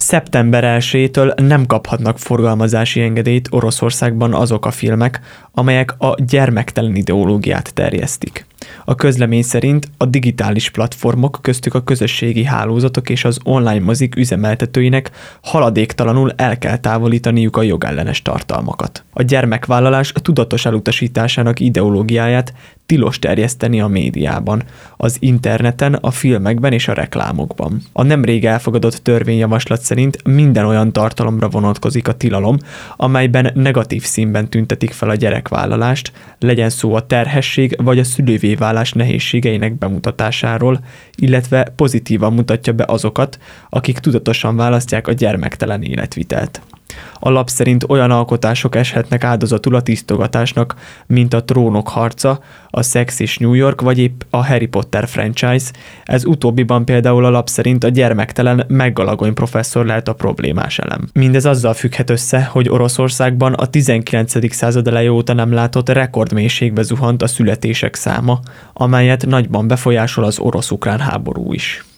Szeptember 1-től nem kaphatnak forgalmazási engedélyt Oroszországban azok a filmek, amelyek a gyermektelen ideológiát terjesztik. A közlemény szerint a digitális platformok, köztük a közösségi hálózatok és az online mozik üzemeltetőinek haladéktalanul el kell távolítaniuk a jogellenes tartalmakat. A gyermekvállalás tudatos elutasításának ideológiáját tilos terjeszteni a médiában, az interneten, a filmekben és a reklámokban. A nemrég elfogadott törvényjavaslat szerint minden olyan tartalomra vonatkozik a tilalom, amelyben negatív színben tüntetik fel a gyerekvállalást, legyen szó a terhesség vagy a szülővé válás nehézségeinek bemutatásáról, illetve pozitívan mutatja be azokat, akik tudatosan választják a gyermektelen életvitelt. A lap szerint olyan alkotások eshetnek áldozatul a tisztogatásnak, mint a Trónok harca, a Sex és New York vagy épp a Harry Potter franchise. Ez utóbbiban például a lap szerint a gyermektelen McGonagall professzor lehet a problémás elem. Mindez azzal függhet össze, hogy Oroszországban a 19. század eleje óta nem látott rekordmélységbe zuhant a születések száma, amelyet nagyban befolyásol az orosz-ukrán háború is.